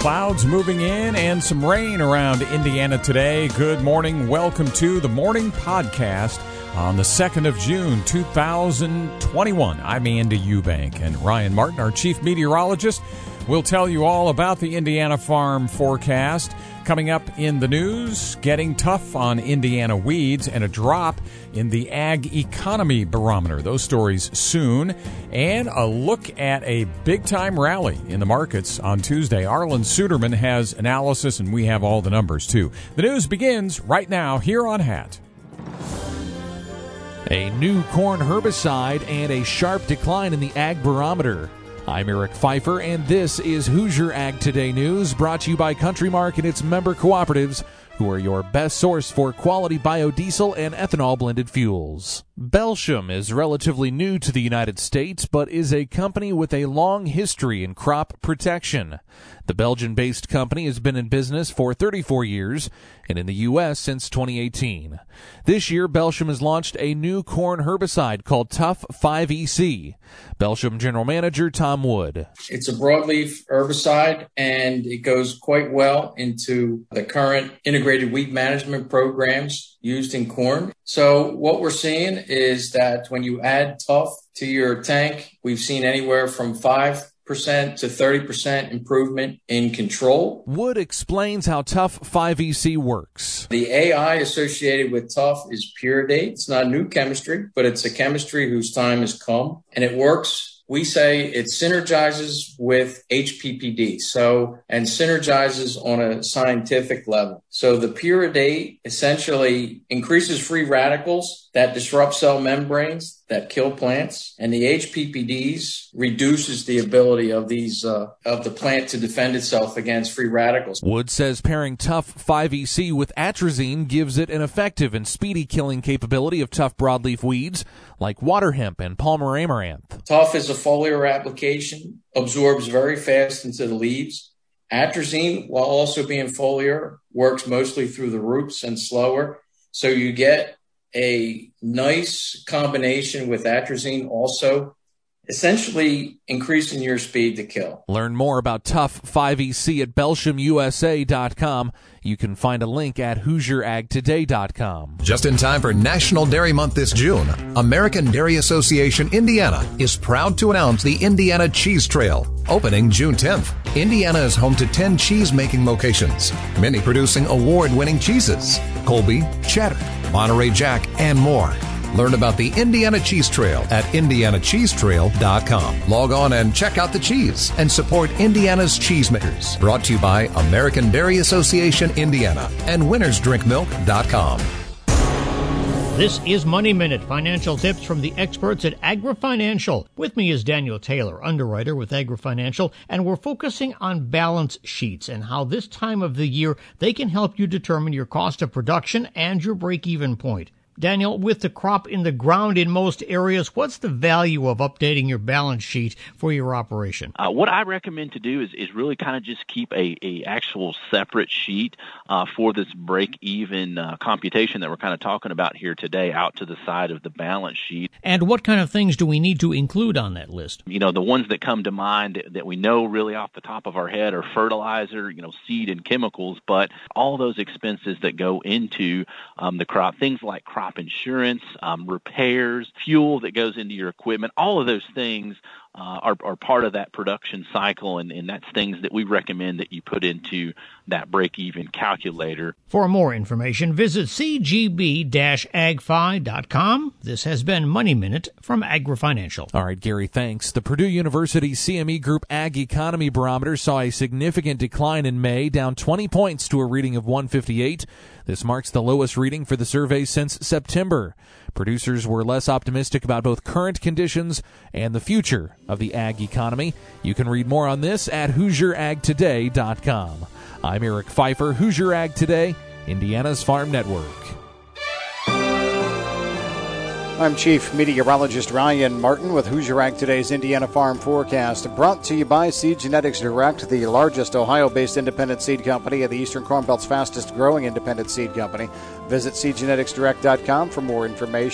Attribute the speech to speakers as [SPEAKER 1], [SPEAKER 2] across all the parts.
[SPEAKER 1] Clouds moving in and some rain around Indiana today. Good morning. Welcome to the Morning Podcast on the 2nd of June, 2021. I'm Andy Eubank, and Ryan Martin, our chief meteorologist, will tell you all about the Indiana farm forecast. Coming up in the news, getting tough on Indiana weeds and a drop in the ag economy barometer. Those stories soon. And a look at a big-time rally in the markets on Tuesday. Arlen Suderman has analysis, and we have all the numbers, too. The news begins right now here on HAT.
[SPEAKER 2] A new corn herbicide and a sharp decline in the ag barometer. I'm Eric Pfeiffer, and this is Hoosier Ag Today News, brought to you by Country Mark and its member cooperatives, who are your best source for quality biodiesel and ethanol-blended fuels. Belsham is relatively new to the United States, but is a company with a long history in crop protection. The Belgian-based company has been in business for 34 years and in the U.S. since 2018. This year, Belsham has launched a new corn herbicide called Tough 5EC. Belsham General Manager Tom Wood.
[SPEAKER 3] It's a broadleaf herbicide, and it goes quite well into the current integrated weed management programs used in corn. So what we're seeing is that when you add Tough to your tank, we've seen anywhere from 5% to 30% improvement in control.
[SPEAKER 2] Wood explains how Tough 5EC works.
[SPEAKER 3] The AI associated with Tough is Pyridate. It's not new chemistry, but it's a chemistry whose time has come, and it works. We say it synergizes with HPPD, and synergizes on a scientific level. So the Pyridate essentially increases free radicals that disrupt cell membranes that kill plants, and the HPPDs reduces the ability of the plant to defend itself against free radicals.
[SPEAKER 2] Wood says pairing Tough 5EC with atrazine gives it an effective and speedy killing capability of tough broadleaf weeds like water hemp and Palmer amaranth.
[SPEAKER 3] Tough is a foliar application, absorbs very fast into the leaves. Atrazine, while also being foliar, works mostly through the roots and slower. So you get a nice combination with atrazine also, essentially increasing your speed to kill.
[SPEAKER 2] Learn more about Tough 5EC at BelshamUSA.com. You can find a link at HoosierAgToday.com.
[SPEAKER 4] Just in time for National Dairy Month this June, American Dairy Association Indiana is proud to announce the Indiana Cheese Trail, opening June 10th. Indiana is home to 10 cheese-making locations, many producing award-winning cheeses: Colby, Cheddar, Monterey Jack, and more. Learn about the Indiana Cheese Trail at IndianaCheeseTrail.com. Log on and check out the cheese and support Indiana's cheesemakers. Brought to you by American Dairy Association Indiana and WinnersDrinkMilk.com.
[SPEAKER 5] This is Money Minute, financial tips from the experts at Agra Financial. With me is Daniel Taylor, underwriter with Agra Financial, and we're focusing on balance sheets and how this time of the year they can help you determine your cost of production and your break-even point. Daniel, with the crop in the ground in most areas, what's the value of updating your balance sheet for your operation?
[SPEAKER 6] What I recommend to do is really kind of just keep a actual separate sheet for this break-even computation that we're kind of talking about here today out to the side of the balance sheet.
[SPEAKER 5] And what kind of things do we need to include on that list?
[SPEAKER 6] You know, the ones that come to mind that we know really off the top of our head are fertilizer, seed and chemicals, but all those expenses that go into the crop, things like crop insurance, repairs, fuel that goes into your equipment, all of those things are part of that production cycle, and that's things that we recommend that you put into that break-even calculator.
[SPEAKER 5] For more information, visit cgb-agfi.com. This has been Money Minute from Agra Financial.
[SPEAKER 2] All right, Gary, thanks. The Purdue University CME Group Ag Economy Barometer saw a significant decline in May, down 20 points to a reading of 158. This marks the lowest reading for the survey since September. Producers were less optimistic about both current conditions and the future of the ag economy. You can read more on this at HoosierAgToday.com. I'm Eric Pfeiffer, Hoosier Ag Today, Indiana's Farm Network.
[SPEAKER 7] I'm Chief Meteorologist Ryan Martin with Hoosier Ag Today's Indiana Farm Forecast, brought to you by Seed Genetics Direct, the largest Ohio-based independent seed company and the Eastern Corn Belt's fastest-growing independent seed company. Visit seedgeneticsdirect.com for more information.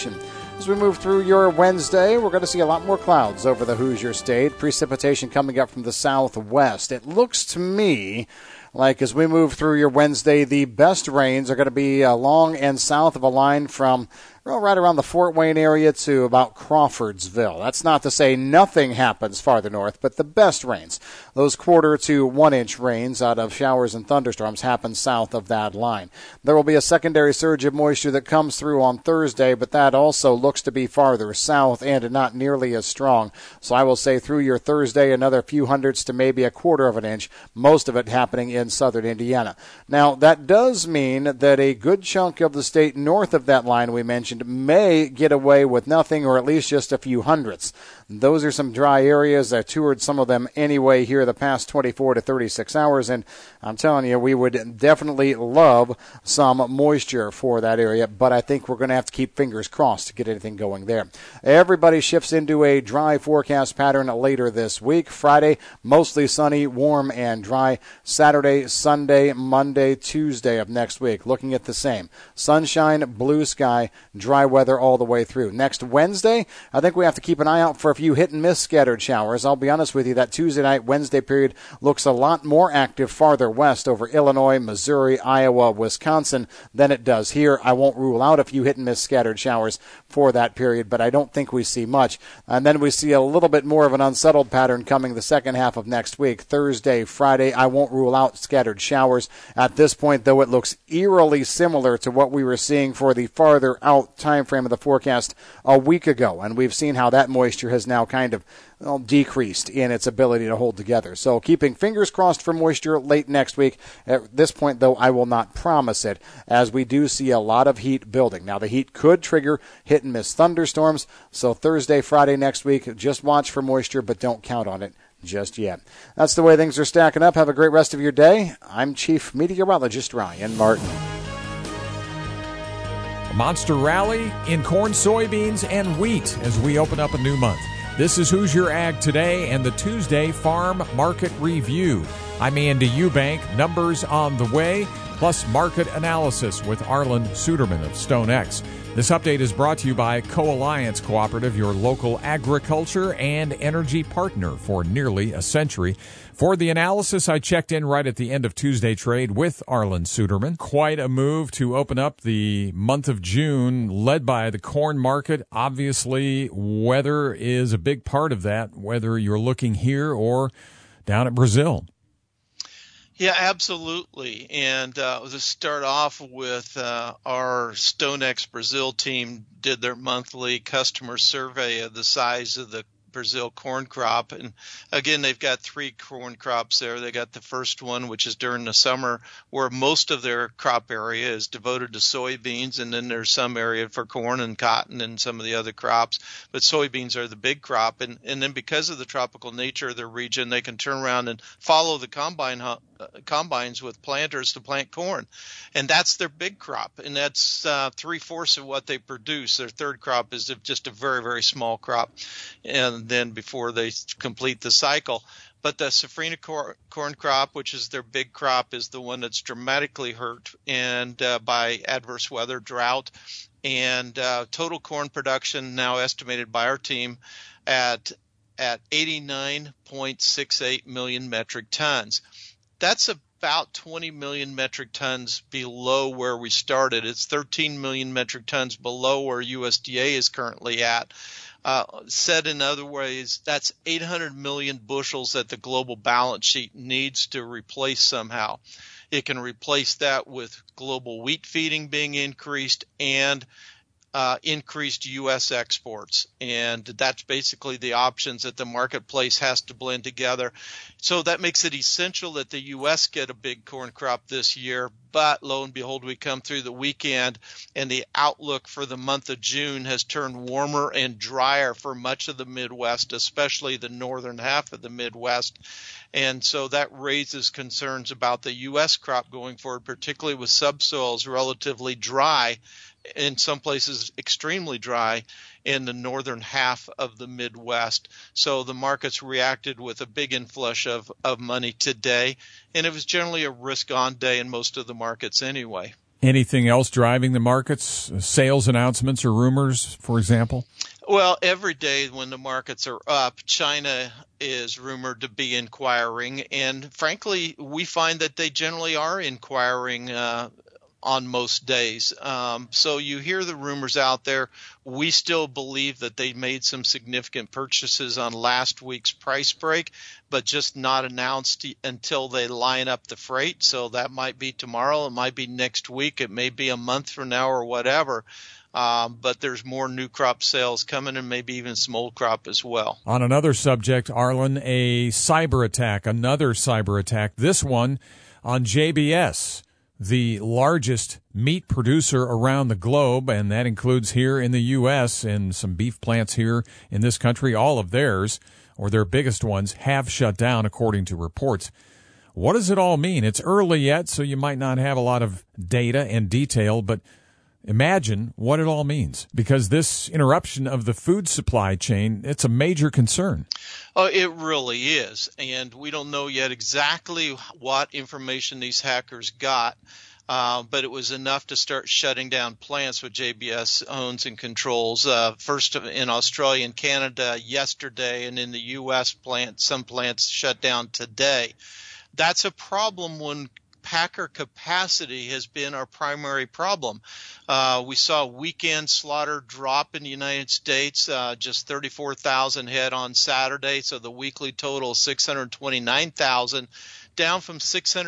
[SPEAKER 7] As we move through your Wednesday, we're going to see a lot more clouds over the Hoosier State. Precipitation coming up from the southwest. It looks to me like as we move through your Wednesday, the best rains are going to be along and south of a line from right around the Fort Wayne area to about Crawfordsville. That's not to say nothing happens farther north, but the best rains, those 1/4 to 1 inch rains out of showers and thunderstorms, happen south of that line. There will be a secondary surge of moisture that comes through on Thursday, but that also looks to be farther south and not nearly as strong. So I will say through your Thursday, another few hundredths to maybe 1/4 of an inch, most of it happening in southern Indiana. Now, that does mean that a good chunk of the state north of that line we mentioned may get away with nothing, or at least just a few hundredths. Those are some dry areas. I toured some of them anyway here the past 24 to 36 hours, and I'm telling you, we would definitely love some moisture for that area, but I think we're going to have to keep fingers crossed to get anything going there. Everybody shifts into a dry forecast pattern later this week. Friday, mostly sunny, warm, and dry. Saturday, Sunday, Monday, Tuesday of next week, looking at the same. Sunshine, blue sky, dry weather all the way through. Next Wednesday, I think we have to keep an eye out for a few hit-and-miss scattered showers. I'll be honest with you, that Tuesday night, Wednesday period looks a lot more active farther west over Illinois, Missouri, Iowa, Wisconsin than it does here. I won't rule out a few hit-and-miss scattered showers for that period, but I don't think we see much. And then we see a little bit more of an unsettled pattern coming the second half of next week. Thursday, Friday, I won't rule out scattered showers. At this point, though, it looks eerily similar to what we were seeing for the farther out time frame of the forecast a week ago, and we've seen how that moisture has now kind of decreased in its ability to hold together. So keeping fingers crossed for moisture late next week. At this point, though, I will not promise it, as we do see a lot of heat building. Now, the heat could trigger hit-and-miss thunderstorms, so Thursday, Friday next week, just watch for moisture, but don't count on it just yet. That's the way things are stacking up. Have a great rest of your day. I'm Chief Meteorologist Ryan Martin.
[SPEAKER 1] A monster rally in corn, soybeans, and wheat as we open up a new month. This is Hoosier Ag Today and the Tuesday Farm Market Review. I'm Andy Eubank. Numbers on the way, plus market analysis with Arlen Suderman of StoneX. This update is brought to you by Co-Alliance Cooperative, your local agriculture and energy partner for nearly a century. For the analysis, I checked in right at the end of Tuesday trade with Arlen Suderman. Quite a move to open up the month of June, led by the corn market. Obviously, weather is a big part of that, whether you're looking here or down at Brazil.
[SPEAKER 8] Yeah, absolutely. And to start off with, our StoneX Brazil team did their monthly customer survey of the size of the Brazil corn crop. And again, they've got 3 corn crops there. They got the first one, which is during the summer, where most of their crop area is devoted to soybeans. And then there's some area for corn and cotton and some of the other crops. But soybeans are the big crop. And then because of the tropical nature of their region, they can turn around and follow the combines with planters to plant corn. And that's their big crop. And that's 3/4 of what they produce. Their third crop is just a very, very small crop. And then before they complete the cycle. But the safrinha corn crop, which is their big crop, is the one that's dramatically hurt by adverse weather, drought, and total corn production now estimated by our team at 89.68 million metric tons. That's about 20 million metric tons below where we started. It's 13 million metric tons below where USDA is currently at. Said in other ways, that's 800 million bushels that the global balance sheet needs to replace somehow. It can replace that with global wheat feeding being increased and increased U.S. exports. And that's basically the options that the marketplace has to blend together. So that makes it essential that the U.S. get a big corn crop this year. But lo and behold, we come through the weekend and the outlook for the month of June has turned warmer and drier for much of the Midwest, especially the northern half of the Midwest. And so that raises concerns about the U.S. crop going forward, particularly with subsoils relatively dry, in some places extremely dry in the northern half of the Midwest. So the markets reacted with a big inflush of money today, and it was generally a risk-on day in most of the markets anyway.
[SPEAKER 1] Anything else driving the markets? Sales announcements or rumors, for example?
[SPEAKER 8] Well, every day when the markets are up, China is rumored to be inquiring. And frankly, we find that they generally are inquiring on most days. So you hear the rumors out there. We still believe that they made some significant purchases on last week's price break, but just not announced until they line up the freight. So that might be tomorrow. It might be next week. It may be a month from now or whatever. But there's more new crop sales coming and maybe even some old crop as well.
[SPEAKER 1] On another subject, Arlen, another cyber attack, this one on JBS, the largest meat producer around the globe, and that includes here in the U.S. and some beef plants here in this country. All of theirs, or their biggest ones, have shut down, according to reports. What does it all mean? It's early yet, so you might not have a lot of data and detail, but imagine what it all means, because this interruption of the food supply chain, it's a major concern.
[SPEAKER 8] Oh, it really is. And we don't know yet exactly what information these hackers got, but it was enough to start shutting down plants which JBS owns and controls. First in Australia and Canada yesterday, and in the U.S. some plants shut down today. That's a problem when packer capacity has been our primary problem. We saw weekend slaughter drop in the United States, just 34,000 head on Saturday, so the weekly total is 629,000, down from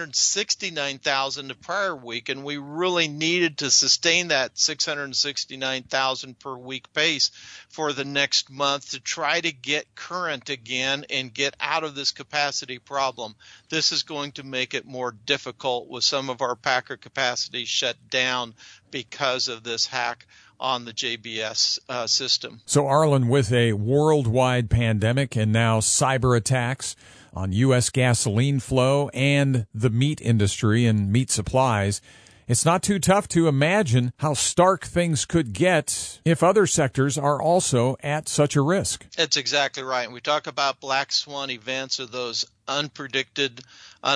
[SPEAKER 8] 669,000 the prior week, and we really needed to sustain that 669,000 per week pace for the next month to try to get current again and get out of this capacity problem. This is going to make it more difficult with some of our packer capacity shut down because of this hack on the JBS system.
[SPEAKER 1] So, Arlen, with a worldwide pandemic and now cyber attacks on U.S. gasoline flow and the meat industry and meat supplies, it's not too tough to imagine how stark things could get if other sectors are also at such a risk.
[SPEAKER 8] That's exactly right. And we talk about black swan events, or those unpredictable,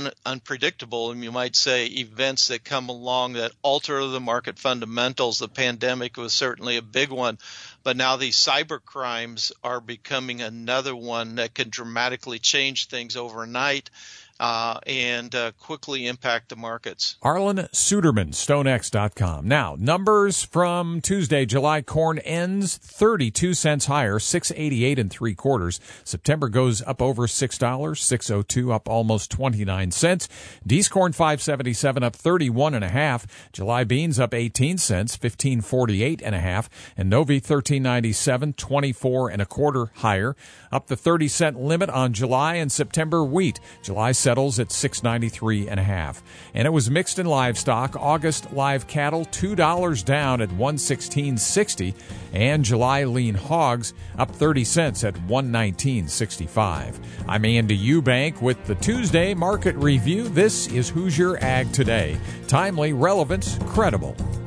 [SPEAKER 8] and you might say, events that come along that alter the market fundamentals. The pandemic was certainly a big one, but now these cyber crimes are becoming another one that can dramatically change things overnight and quickly impact the markets.
[SPEAKER 1] Arlen Suderman, StoneX.com. Now, numbers from Tuesday. July corn ends 32 cents higher, $6.88 3/4. September goes up over $6, $6.02, up almost 29 cents. Dees corn $5.77, up 31.5. July beans up 18 cents, $15.48.5. And Novi $13.97, 24.25 higher, up the 30-cent limit on July and September wheat. July settles at $6.93.5. And it was mixed in livestock. August live cattle $2 down at $116.60, and July lean hogs up 30 cents at $119.65. I'm Andy Eubank with the Tuesday Market Review. This is Hoosier Ag Today. Timely, relevant, credible.